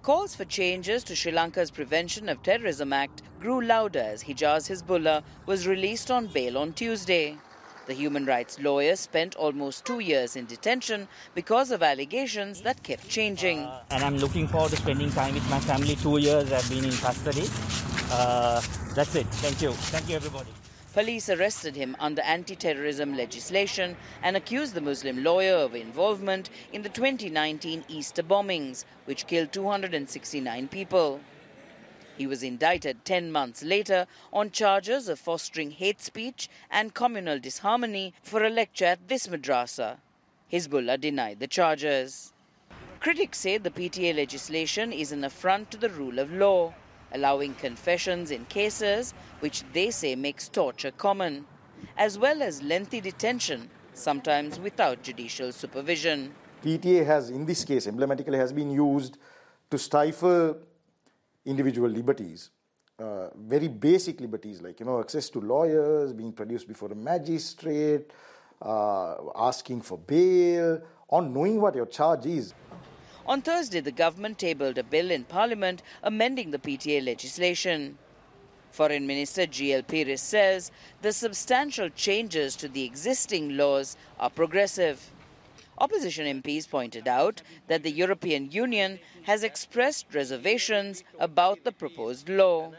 Calls for changes to Sri Lanka's Prevention of Terrorism Act grew louder as Hijaz Hizbullah was released on bail on Tuesday. The human rights lawyer spent almost 2 years in detention because of allegations that kept changing. And I'm looking forward to spending time with my family. 2 years I've been in custody. That's it. Thank you. Thank you, everybody. Police arrested him under anti-terrorism legislation and accused the Muslim lawyer of involvement in the 2019 Easter bombings, which killed 269 people. He was indicted 10 months later on charges of fostering hate speech and communal disharmony for a lecture at this madrasa. Hizbullah denied the charges. Critics say the PTA legislation is an affront to the rule of law, allowing confessions in cases which they say makes torture common, as well as lengthy detention, sometimes without judicial supervision. PTA has, in this case, emblematically has been used to stifle individual liberties, very basic liberties like, access to lawyers, being produced before a magistrate, asking for bail, or knowing what your charge is. On Thursday, the government tabled a bill in Parliament amending the PTA legislation. Foreign Minister G.L. Pires says the substantial changes to the existing laws are progressive. Opposition MPs pointed out that the European Union has expressed reservations about the proposed law.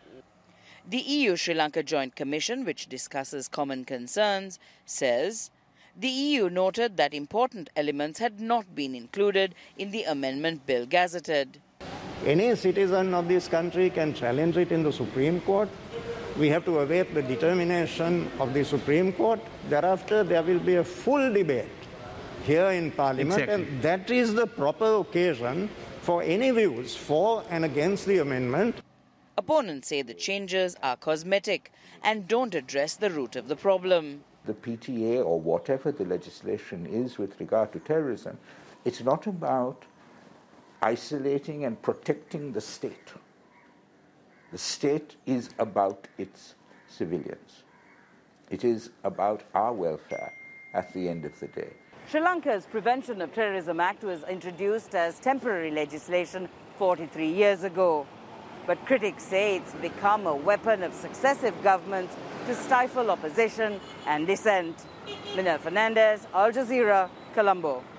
The EU-Sri Lanka Joint Commission, which discusses common concerns, says the EU noted that important elements had not been included in the amendment bill gazetted. Any citizen of this country can challenge it in the Supreme Court. We have to await the determination of the Supreme Court. Thereafter, there will be a full debate here in Parliament, exactly. And that is the proper occasion for any views for and against the amendment. Opponents say the changes are cosmetic and don't address the root of the problem. The PTA or whatever the legislation is with regard to terrorism, it's not about isolating and protecting the state. The state is about its civilians. It is about our welfare at the end of the day. Sri Lanka's Prevention of Terrorism Act was introduced as temporary legislation 43 years ago. But critics say it's become a weapon of successive governments to stifle opposition and dissent. Minal Fernandez, Al Jazeera, Colombo.